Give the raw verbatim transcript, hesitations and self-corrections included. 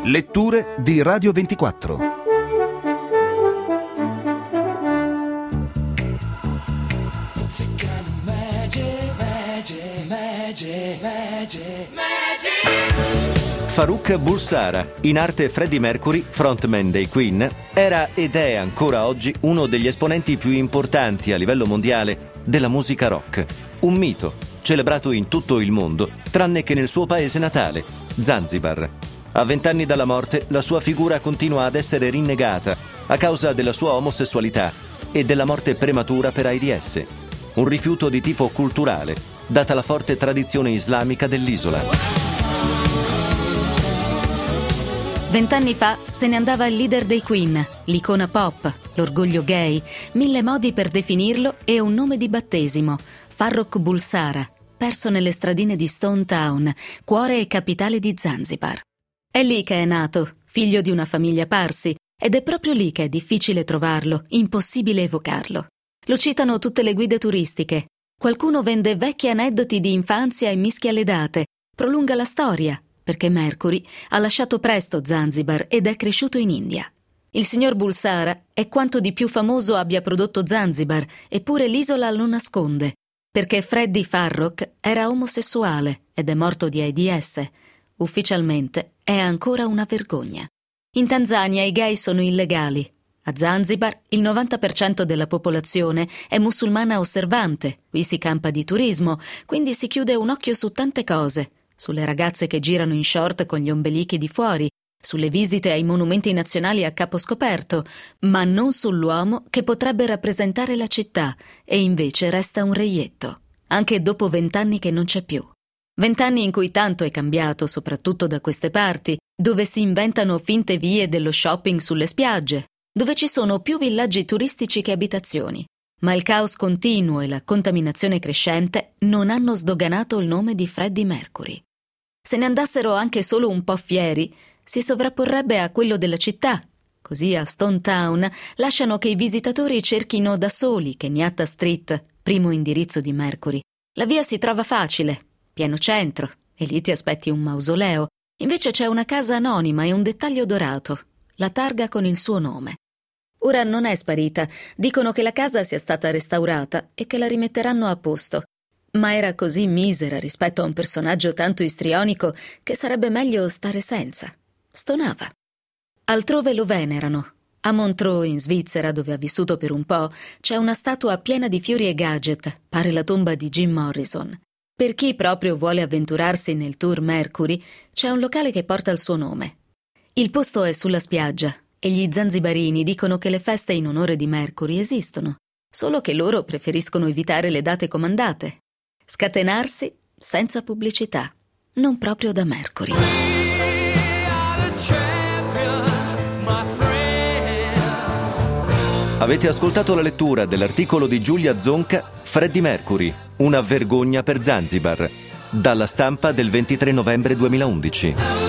Letture di Radio ventiquattro. Farooq Bulsara, in arte Freddie Mercury, frontman dei Queen, era ed è ancora oggi uno degli esponenti più importanti a livello mondiale della musica rock. Un mito, celebrato in tutto il mondo, tranne che nel suo paese natale, Zanzibar. A vent'anni dalla morte, la sua figura continua ad essere rinnegata a causa della sua omosessualità e della morte prematura per AIDS. Un rifiuto di tipo culturale, data la forte tradizione islamica dell'isola. Vent'anni fa se ne andava il leader dei Queen, l'icona pop, l'orgoglio gay, mille modi per definirlo e un nome di battesimo, Farooq Bulsara, perso nelle stradine di Stone Town, cuore e capitale di Zanzibar. È lì che è nato, figlio di una famiglia Parsi, ed è proprio lì che è difficile trovarlo, impossibile evocarlo. Lo citano tutte le guide turistiche. Qualcuno vende vecchi aneddoti di infanzia e mischia le date, prolunga la storia, perché Mercury ha lasciato presto Zanzibar ed è cresciuto in India. Il signor Bulsara è quanto di più famoso abbia prodotto Zanzibar, eppure l'isola lo nasconde, perché Freddie Farooq era omosessuale ed è morto di AIDS. Ufficialmente è ancora una vergogna. In Tanzania i gay sono illegali. A Zanzibar il novanta per cento della popolazione è musulmana osservante, qui si campa di turismo, quindi si chiude un occhio su tante cose, sulle ragazze che girano in short con gli ombelichi di fuori, sulle visite ai monumenti nazionali a capo scoperto, ma non sull'uomo che potrebbe rappresentare la città e invece resta un reietto, anche dopo vent'anni che non c'è più. Vent'anni in cui tanto è cambiato, soprattutto da queste parti, dove si inventano finte vie dello shopping sulle spiagge, dove ci sono più villaggi turistici che abitazioni. Ma il caos continuo e la contaminazione crescente non hanno sdoganato il nome di Freddie Mercury. Se ne andassero anche solo un po' fieri, si sovrapporrebbe a quello della città. Così a Stone Town lasciano che i visitatori cerchino da soli Kenyatta Street, primo indirizzo di Mercury. La via si trova facile, pieno centro, e lì ti aspetti un mausoleo. Invece c'è una casa anonima e un dettaglio dorato, la targa con il suo nome. Ora non è sparita, dicono che la casa sia stata restaurata e che la rimetteranno a posto. Ma era così misera rispetto a un personaggio tanto istrionico che sarebbe meglio stare senza. Stonava. Altrove lo venerano. A Montreux, in Svizzera, dove ha vissuto per un po', c'è una statua piena di fiori e gadget, pare la tomba di Jim Morrison. Per chi proprio vuole avventurarsi nel tour Mercury, c'è un locale che porta il suo nome. Il posto è sulla spiaggia e gli zanzibarini dicono che le feste in onore di Mercury esistono, solo che loro preferiscono evitare le date comandate. Scatenarsi senza pubblicità, non proprio da Mercury. Avete ascoltato la lettura dell'articolo di Giulia Zonca, Freddie Mercury, una vergogna per Zanzibar, dalla Stampa del ventitré novembre duemilaundici.